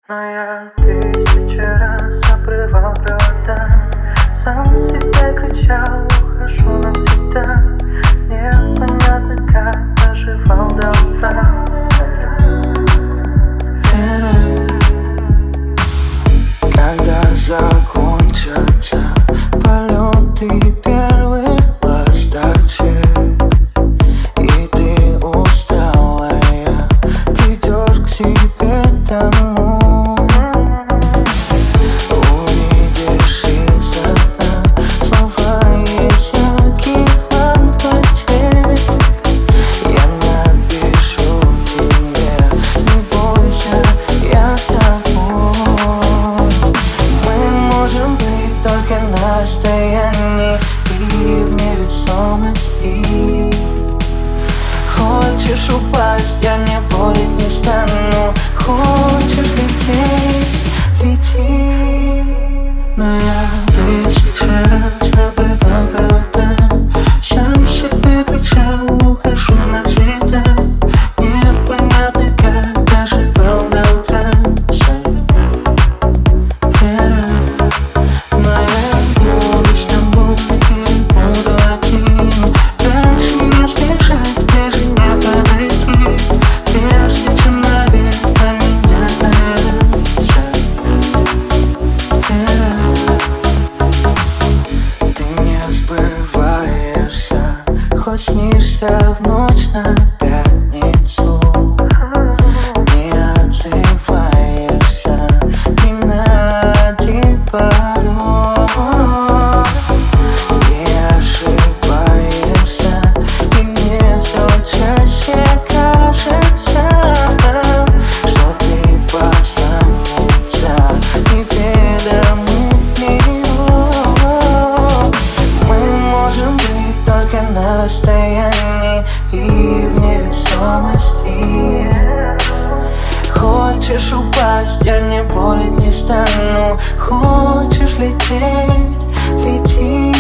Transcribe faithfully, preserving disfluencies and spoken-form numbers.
Но я тысячу раз обрывал провода, сам себе кричал: ухожу навсегда. Непонятно, как доживал до утра. Когда закончатся полеты первых ласточек, и ты усталая придешь к себе домой, увидишь из окна снова есть яркий лампочек. Я напишу тебе: не бойся, я с тобой. Мы можем быть только на расстоянии и в невесомости. Хочешь упасть, я не волить не стану. Хочешь лететь, лети. Но я тысячу раз забывал провода, сам себе кричал: ухожу навсегда. Непонятно, как доживал до утра. Хоть снишься в ночь на пятницу, не отзываешься ни на один пароль. Не ошибаешься, и мне все чаще кажется, что ты посланница неведомых миров. Мы можем быть только на расстоянии и в невесомости. Хочешь упасть, я не волить не стану. Хочешь лететь, лети.